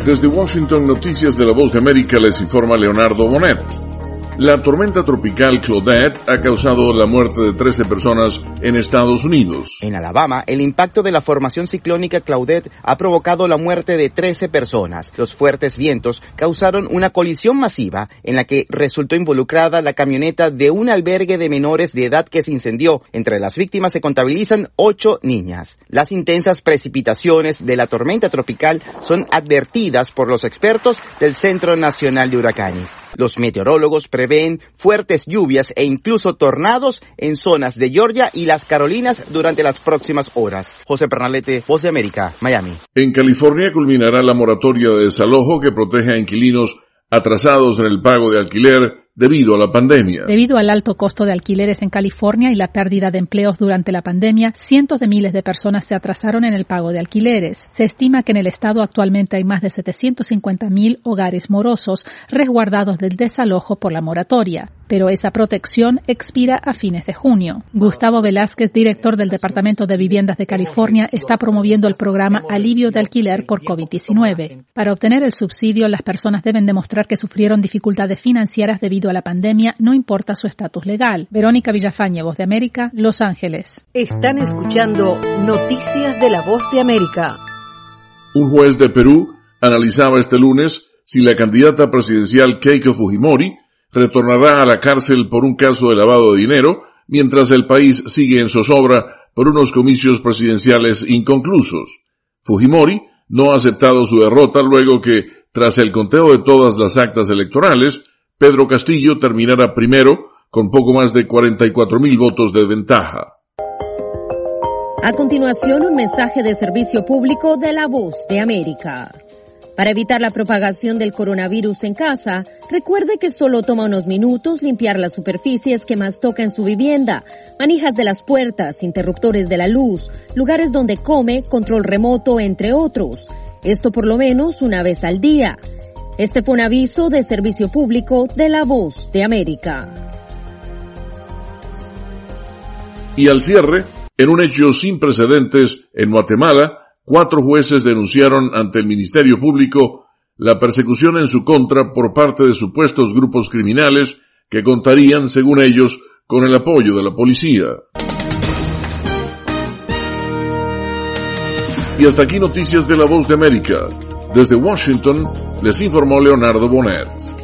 Desde Washington, Noticias de la Voz de América, les informa Leonardo Bonet. La tormenta tropical Claudette ha causado la muerte de 13 personas en Estados Unidos. En Alabama, el impacto de la formación ciclónica Claudette ha provocado la muerte de 13 personas. Los fuertes vientos causaron una colisión masiva en la que resultó involucrada la camioneta de un albergue de menores de edad que se incendió. Entre las víctimas se contabilizan 8 niñas. Las intensas precipitaciones de la tormenta tropical son advertidas por los expertos del Centro Nacional de Huracanes. Los meteorólogos prevén fuertes lluvias e incluso tornados en zonas de Georgia y las Carolinas durante las próximas horas. José Pernalete, Voz de América, Miami. En California culminará la moratoria de desalojo que protege a inquilinos atrasados en el pago de alquiler debido a la pandemia. Debido al alto costo de alquileres en California y la pérdida de empleos durante la pandemia, cientos de miles de personas se atrasaron en el pago de alquileres. Se estima que en el estado actualmente hay más de 750,000 hogares morosos resguardados del desalojo por la moratoria, pero esa protección expira a fines de junio. Gustavo Velázquez, director del Departamento de Viviendas de California, está promoviendo el programa Alivio de Alquiler por COVID-19. Para obtener el subsidio, las personas deben demostrar que sufrieron dificultades financieras debido a la pandemia, no importa su estatus legal. Verónica Villafañe, Voz de América, Los Ángeles. Están escuchando Noticias de la Voz de América. Un juez de Perú analizaba este lunes si la candidata presidencial Keiko Fujimori retornará a la cárcel por un caso de lavado de dinero, mientras el país sigue en zozobra por unos comicios presidenciales inconclusos. Fujimori no ha aceptado su derrota luego que, tras el conteo de todas las actas electorales, Pedro Castillo terminará primero con poco más de 44,000 votos de ventaja. A continuación, un mensaje de servicio público de la Voz de América. Para evitar la propagación del coronavirus en casa, recuerde que solo toma unos minutos limpiar las superficies que más toca en su vivienda, manijas de las puertas, interruptores de la luz, lugares donde come, control remoto, entre otros. Esto por lo menos una vez al día. Este fue un aviso de servicio público de la Voz de América. Y al cierre, en un hecho sin precedentes en Guatemala, 4 jueces denunciaron ante el Ministerio Público la persecución en su contra por parte de supuestos grupos criminales que contarían, según ellos, con el apoyo de la policía. Y hasta aquí Noticias de la Voz de América. Desde Washington, les informó Leonardo Bonet.